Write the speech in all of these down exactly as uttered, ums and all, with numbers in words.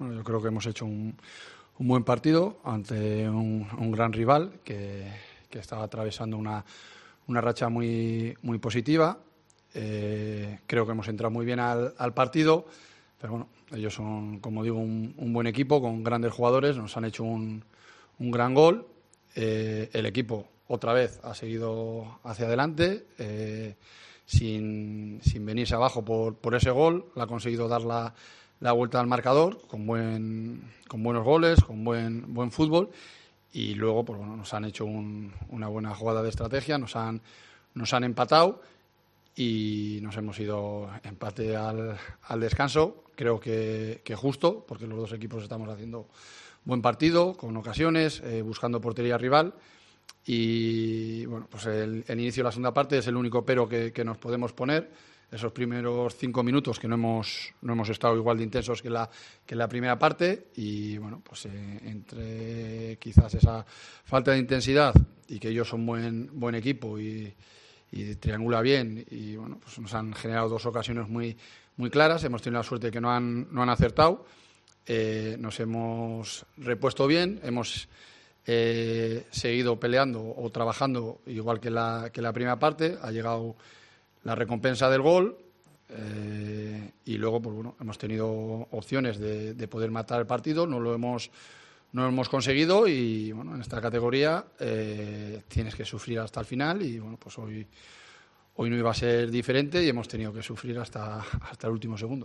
Bueno, yo creo que hemos hecho un, un buen partido ante un, un gran rival que, que estaba atravesando una, una racha muy, muy positiva. Eh, creo que hemos entrado muy bien al, al partido, pero bueno, ellos son, como digo, un, un buen equipo con grandes jugadores, nos han hecho un, un gran gol. Eh, el equipo otra vez ha seguido hacia adelante, eh, sin, sin venirse abajo por, por ese gol, le ha conseguido dar la, la vuelta al marcador con, buen, con buenos goles, con buen, buen fútbol, y luego pues bueno, nos han hecho un, una buena jugada de estrategia, nos han, nos han empatado y nos hemos ido empate al, al descanso, creo que, que justo, porque los dos equipos estamos haciendo buen partido, con ocasiones, eh, buscando portería rival. Y bueno, pues el, el inicio de la segunda parte es el único pero que, que nos podemos poner. Esos primeros cinco minutos que no hemos, no hemos estado igual de intensos que la, que la primera parte. Y bueno, pues eh, entre quizás esa falta de intensidad y que ellos son buen, buen equipo y, y triangula bien. Y bueno, pues nos han generado dos ocasiones muy, muy claras. Hemos tenido la suerte de que no han, no han acertado. Eh, nos hemos repuesto bien, hemos eh, seguido peleando o trabajando igual que la, que la primera parte, ha llegado la recompensa del gol eh, y luego pues bueno, hemos tenido opciones de, de poder matar el partido, no lo hemos, no lo hemos conseguido y bueno, en esta categoría eh, tienes que sufrir hasta el final y bueno, pues hoy, hoy no iba a ser diferente y hemos tenido que sufrir hasta, hasta el último segundo.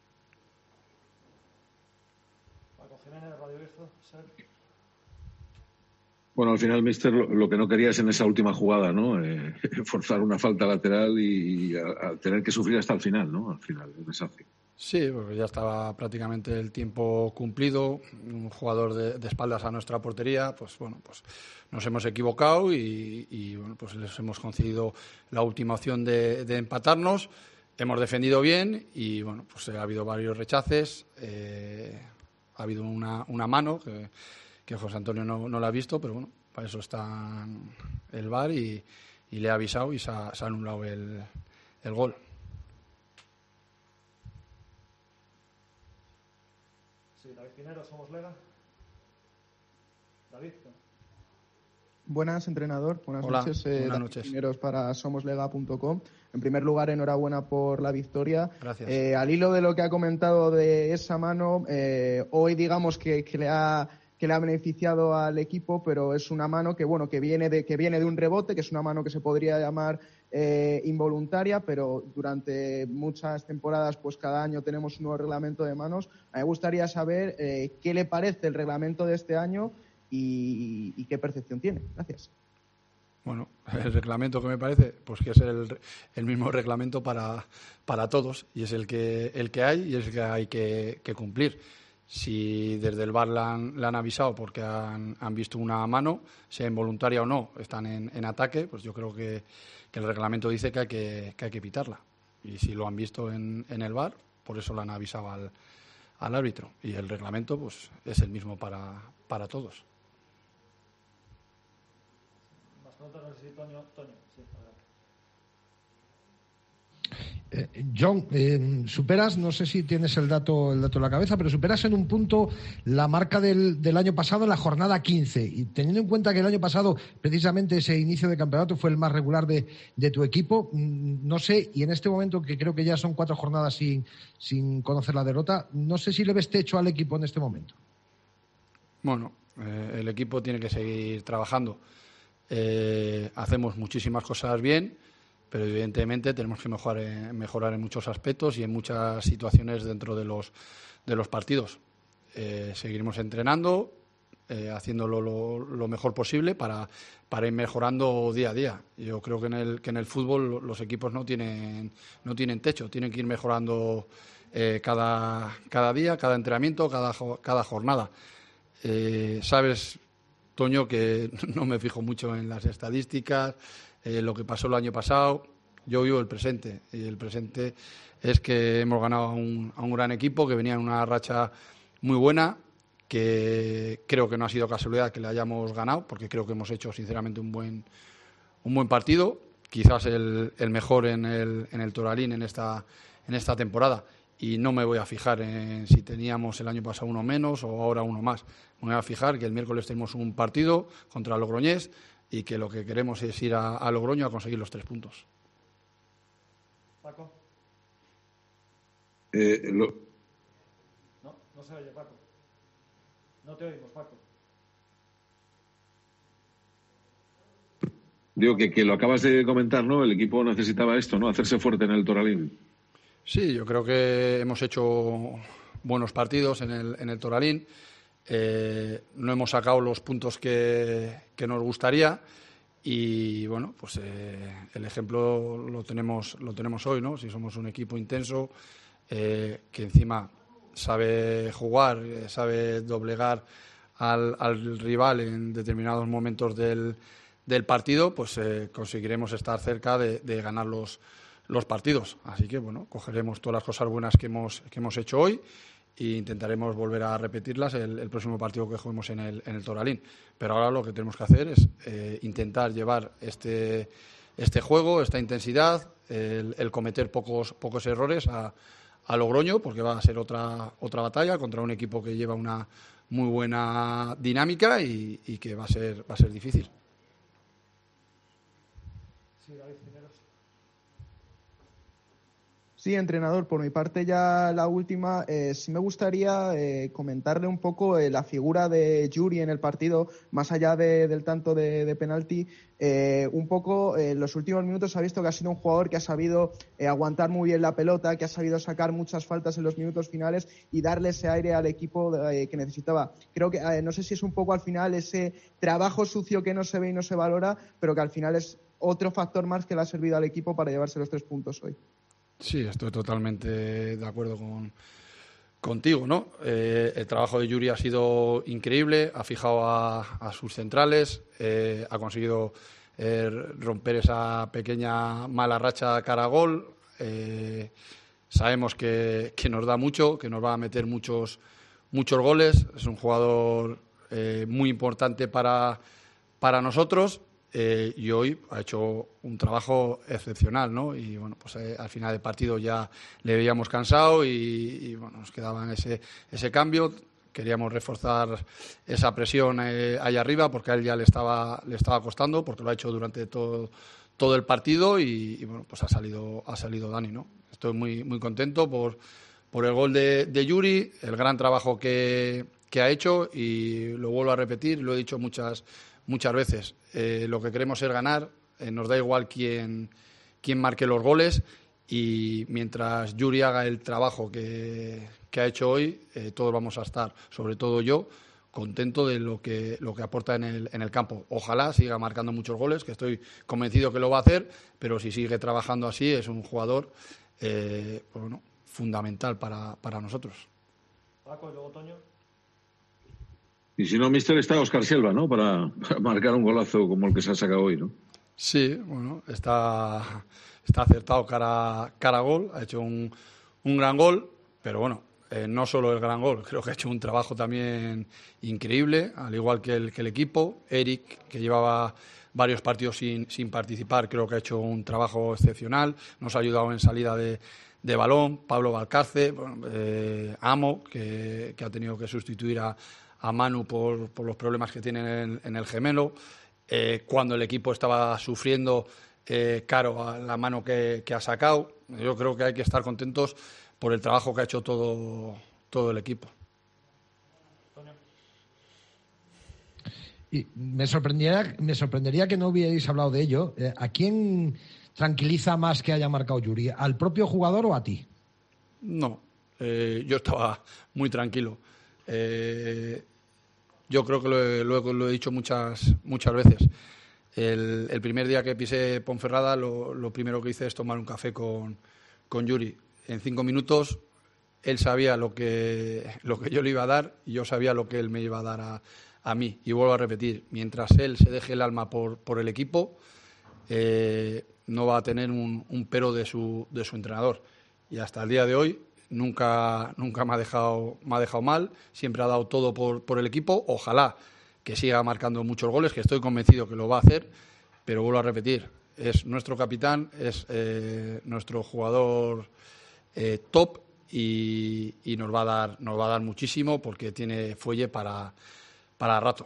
Bueno, al final, míster, lo, lo que no querías en esa última jugada, ¿no? Eh, forzar una falta lateral y, y a, a tener que sufrir hasta el final, ¿no? Al final, el desafío. Sí, porque ya estaba prácticamente el tiempo cumplido, un jugador de, de espaldas a nuestra portería, pues bueno, pues nos hemos equivocado y, y bueno, pues les hemos concedido la última opción de, de empatarnos, hemos defendido bien y bueno, pues ha habido varios rechaces, eh, ha habido una, una mano que, que José Antonio no, no la ha visto, pero bueno, para eso está el V A R y, y le ha avisado y se ha, se ha anulado el, el gol. Sí, David Pinero, Somos Lega. David. Buenas, entrenador. Buenas Hola, noches. Eh, buenas David noches. Pineros para somos lega punto com. En primer lugar, enhorabuena por la victoria. Gracias. Eh, al hilo de lo que ha comentado de esa mano, eh, hoy digamos que, que le ha que le ha beneficiado al equipo, pero es una mano que bueno que viene de que viene de un rebote, que es una mano que se podría llamar eh, involuntaria, pero durante muchas temporadas, pues cada año tenemos un nuevo reglamento de manos. Me gustaría saber eh, qué le parece el reglamento de este año y, y qué percepción tiene. Gracias. Bueno, el reglamento que me parece, pues que es el, el mismo reglamento para, para todos y es el que el que hay y es el que hay que, que cumplir. Si desde el V A R la han, la han avisado porque han, han visto una mano, sea involuntaria o no, están en, en ataque, pues yo creo que, que el reglamento dice que hay que, que hay que pitarla. Y si lo han visto en, en el V A R, por eso la han avisado al, al árbitro. Y el reglamento pues es el mismo para, para todos. Más preguntas, no sé si Toño, Toño, sí, adelante. Eh, John, eh, superas, no sé si tienes el dato, el dato en la cabeza, pero superas en un punto la marca del, del año pasado en la jornada quince. Y teniendo en cuenta que el año pasado, precisamente ese inicio de campeonato fue el más regular de, de tu equipo, mmm, no sé, y en este momento que creo que ya son cuatro jornadas sin, sin conocer la derrota, no sé si le ves techo al equipo en este momento. Bueno, eh, el equipo tiene que seguir trabajando. Eh, hacemos muchísimas cosas bien, pero evidentemente tenemos que mejorar en, mejorar en muchos aspectos y en muchas situaciones dentro de los, de los partidos. Eh, seguiremos entrenando, eh, haciéndolo lo, lo mejor posible para, para ir mejorando día a día. Yo creo que en el, que en el fútbol los equipos no tienen, no tienen techo, tienen que ir mejorando eh, cada, cada día, cada entrenamiento, cada, cada jornada. Eh, sabes, Toño, que no me fijo mucho en las estadísticas, eh, lo que pasó el año pasado. Yo vivo el presente y el presente es que hemos ganado a un, a un gran equipo que venía en una racha muy buena, que creo que no ha sido casualidad que le hayamos ganado, porque creo que hemos hecho sinceramente un buen un buen partido, quizás el, el mejor en el, en el Toralín en esta, en esta temporada. y no me voy a fijar en si teníamos el año pasado uno menos o ahora uno más. Me voy a fijar que el miércoles tenemos un partido contra el Logroñés y que lo que queremos es ir a, a Logroño a conseguir los tres puntos. Paco. Eh, lo... No, no se oye, Paco. No te oímos, Paco. Digo que, que lo acabas de comentar, ¿no? El equipo necesitaba esto, ¿no? Hacerse fuerte en el Toralín. Sí, yo creo que hemos hecho buenos partidos en el, en el Toralín. Eh, no hemos sacado los puntos que, que nos gustaría y, bueno, pues eh, el ejemplo lo tenemos, lo tenemos hoy, ¿no? Si somos un equipo intenso, eh, que encima sabe jugar, eh, sabe doblegar al, al rival en determinados momentos del del partido, pues eh, conseguiremos estar cerca de, de ganar los, los partidos. Así que, bueno, cogeremos todas las cosas buenas que hemos, que hemos hecho hoy e intentaremos volver a repetirlas el, el próximo partido que juguemos en el, en el Toralín. Pero ahora lo que tenemos que hacer es eh, intentar llevar este, este juego, esta intensidad, el, el cometer pocos, pocos errores a, a Logroño, porque va a ser otra, otra batalla contra un equipo que lleva una muy buena dinámica y, y que va a ser, va a ser difícil. Sí, entrenador, por mi parte ya la última. Eh, sí me gustaría eh, comentarle un poco eh, la figura de Yuri en el partido, más allá de, del tanto de, de penalti. Eh, un poco en eh, los últimos minutos ha visto que ha sido un jugador que ha sabido eh, aguantar muy bien la pelota, que ha sabido sacar muchas faltas en los minutos finales y darle ese aire al equipo eh, que necesitaba. Creo que, eh, no sé si es un poco al final ese trabajo sucio que no se ve y no se valora, pero que al final es otro factor más que le ha servido al equipo para llevarse los tres puntos hoy. Sí, estoy totalmente de acuerdo con, contigo, ¿no? Eh, el trabajo de Yuri ha sido increíble, ha fijado a, a sus centrales, eh, ha conseguido eh, romper esa pequeña mala racha cara a gol. Eh, sabemos que, que nos da mucho, que nos va a meter muchos, muchos goles. Es un jugador eh, muy importante para, para nosotros. Eh, y hoy ha hecho un trabajo excepcional, ¿no? Y bueno, pues eh, al final del partido ya le veíamos cansado y, y bueno, nos quedaba en ese, ese cambio. Queríamos reforzar esa presión eh, ahí arriba porque a él ya le estaba, le estaba costando, porque lo ha hecho durante todo, todo el partido y, y bueno, pues ha salido, ha salido Dani, ¿no? Estoy muy, muy contento por, por el gol de, de Yuri, el gran trabajo que, que ha hecho y lo vuelvo a repetir, lo he dicho muchas Muchas veces. Eh, lo que queremos es ganar, eh, nos da igual quién, quién marque los goles y mientras Yuri haga el trabajo que, que ha hecho hoy, eh, todos vamos a estar, sobre todo yo, contento de lo que, lo que aporta en el, en el campo. Ojalá siga marcando muchos goles, que estoy convencido que lo va a hacer, pero si sigue trabajando así es un jugador eh, bueno, fundamental para, para nosotros. Paco, y luego Toño. Y si no, mister, está Óscar Silva, ¿no? Para, para marcar un golazo como el que se ha sacado hoy, ¿no? Sí, bueno, está, está acertado cara, cara a gol, ha hecho un, un gran gol, pero bueno, eh, no solo el gran gol, creo que ha hecho un trabajo también increíble, al igual que el, que el equipo. Eric, que llevaba varios partidos sin, sin participar, creo que ha hecho un trabajo excepcional, nos ha ayudado en salida de, de balón. Pablo Valcarce, bueno, eh, Amo, que, que ha tenido que sustituir a a Manu por, por los problemas que tienen en, en el gemelo, eh, cuando el equipo estaba sufriendo eh, Caro a la mano que, que ha sacado. Yo creo que hay que estar contentos por el trabajo que ha hecho todo, todo el equipo. Y me sorprendería, me sorprendería que no hubierais hablado de ello. ¿A quién tranquiliza más que haya marcado Yuri? ¿Al propio jugador o a ti? No, eh, yo estaba muy tranquilo. Eh, yo creo que lo he, lo he, lo he dicho muchas, muchas veces. El, el primer día que pisé Ponferrada, lo, lo primero que hice es tomar un café con, con Yuri. En cinco minutos, él sabía lo que, lo que yo le iba a dar y yo sabía lo que él me iba a dar a, a mí. Y vuelvo a repetir, mientras él se deje el alma por, por el equipo, eh, no va a tener un, un pero de su, de su entrenador. Y hasta el día de hoy nunca, nunca me ha dejado, me ha dejado mal, siempre ha dado todo por, por el equipo. Ojalá que siga marcando muchos goles, que estoy convencido que lo va a hacer, pero vuelvo a repetir, es nuestro capitán, es eh, nuestro jugador eh, top y, y nos va a dar nos va a dar muchísimo porque tiene fuelle para, para rato.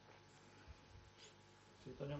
Sí, Toño.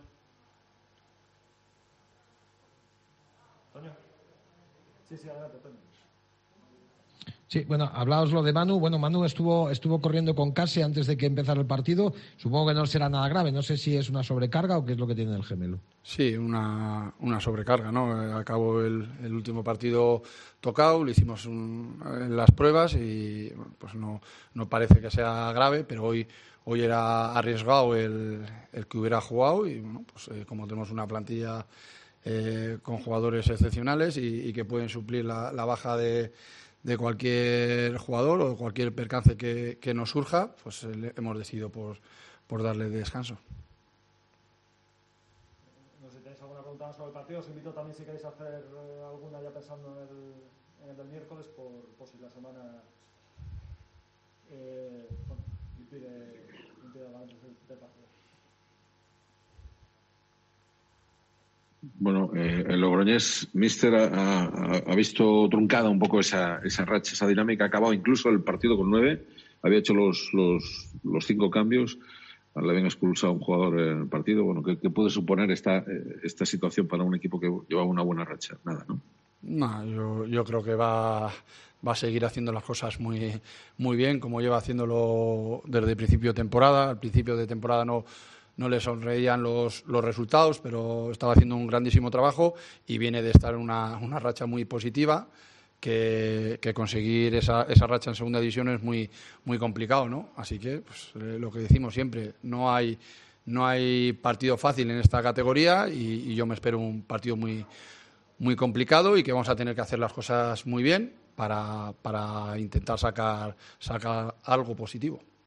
Toño. Sí, sí, adelante, Toño. Sí, bueno, hablaos lo de Manu. Bueno, Manu estuvo estuvo corriendo con Case antes de que empezara el partido. Supongo que no será nada grave. No sé si es una sobrecarga o qué es lo que tiene el gemelo. Sí, una, una sobrecarga, ¿no? Acabó el, el último partido tocado, le hicimos un, las pruebas y pues no, no parece que sea grave, pero hoy hoy era arriesgado el, el que hubiera jugado y bueno, pues eh, como tenemos una plantilla eh, con jugadores excepcionales y, y que pueden suplir la, la baja de de cualquier jugador o de cualquier percance que, que nos surja, pues eh, hemos decidido por, por darle descanso. No sé si tenéis alguna pregunta sobre el partido. Os invito también, si queréis hacer eh, alguna ya pensando en el, en el del miércoles, por, por si la semana eh, bueno, impide, impide el avance del partido. Bueno, eh, el Logroñés, míster, ha, ha, ha visto truncada un poco esa, esa racha, esa dinámica. Ha acabado incluso el partido con nueve. Había hecho los, los, los cinco cambios. Le habían expulsado a un jugador en el partido. Bueno, ¿qué, qué puede suponer esta, esta situación para un equipo que lleva una buena racha? Nada, ¿no? No, yo, yo creo que va, va a seguir haciendo las cosas muy, muy bien, como lleva haciéndolo desde el principio de temporada. Al principio de temporada no... no le sonreían los, los resultados, pero estaba haciendo un grandísimo trabajo y viene de estar en una, una racha muy positiva, que, que conseguir esa, esa racha en segunda división es muy, muy complicado, ¿no? Así que, pues, eh, lo que decimos siempre, no hay, no hay partido fácil en esta categoría y, y yo me espero un partido muy, muy complicado y que vamos a tener que hacer las cosas muy bien para, para intentar sacar, sacar algo positivo.